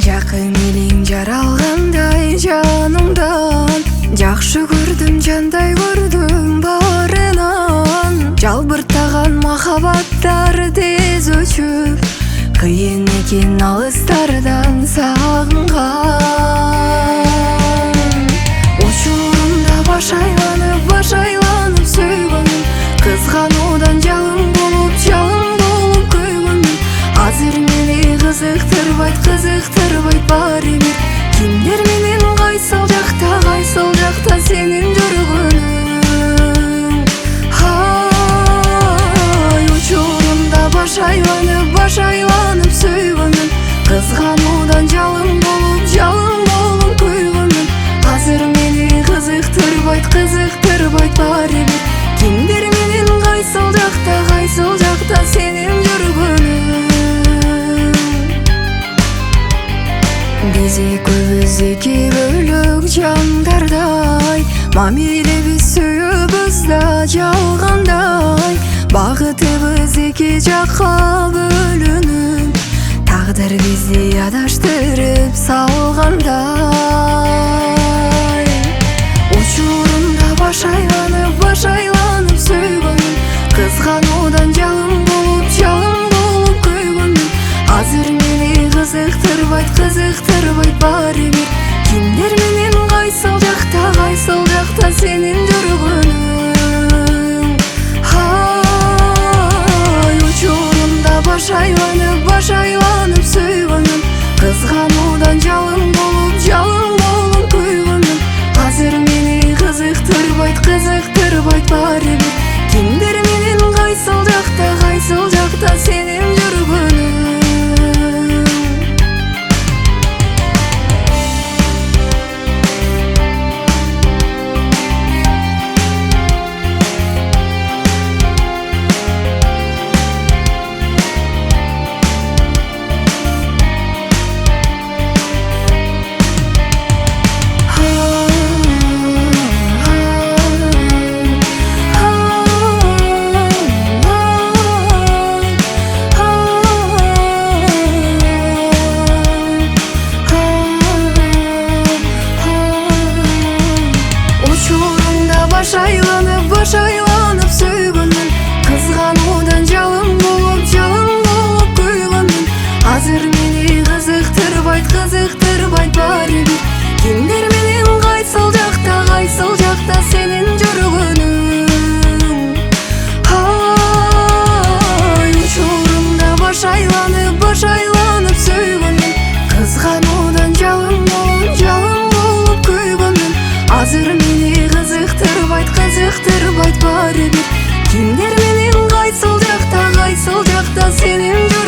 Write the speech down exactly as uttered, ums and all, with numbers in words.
жакын элиң жаралгандай жанымдан, жакшы көрдүм жандай көрдүм баарынан. Жалбыртаган махабаттар тез өчүп, кыйын экен алыстардан сагынган. Учурумда баш айланып баш айланып сөйгөнүм, кызгануудан жалын болуп жалын болуп көйгөнүм. Азыр мени кызыктырбайт кызыктырбайт баары бир, кимдер менен кайсыл жакта кайсыл жакта сенин жүргөнүң. Ай, учурумда баш айланып баш айланып сөйгөнүм, кызгануудан жалын болуп жалын болуп көйгөнүм. Азыр мени кызыктырбайт кызыктырбайт баары бир, кимдер менен кайсыл жакта кайсыл жакта сенин жүргөнүң. Биз экөөбүз эки бөлөк жандардай, мамилебиз сүйүүбүз да жалгандай. Багытыбыз эки жакка бөлүнүп, тагдыр бизди адаштырып салгандай. Учурумда баш айланып баш айланып сөйгөнүм, кызгануудан жалын болуп жалын болуп көйгөнүм. Азыр мени кызыктырбайт кызыктырбайт баары бир, кимдер менен кайсыл жакта кайсыл жакта сенин жүргөнүң. Ай, учурумда баш айланып баш айланып сөйгөнүм, кызгануудан жалын болуп жалын болуп көйгөнүм. Азыр мени кызыктырбайт кызыктырбайт баары бир, кимдер менен кайсыл жакта кайсыл жакта сенин жүргөнүң. Баш айланып баш айланып сөйгөнүм, кызгануудан жалын болуп жалын болуп көйгөнүм. Азыр мени кызыктырбайт кызыктырбайт баары бир, кимдер менен кайсыл жакта кайсыл жакта сенин жүргөнүң. Ай, учурумда баш айланып баш айланып сөйгөнүм, кызгануудан жалын болуп жалын болуп көйгөнүм. Азыр мени кызыктырбайт кызыктырбайт баары бир, кимдер менен кайсыл жакта кайсыл жакта сенин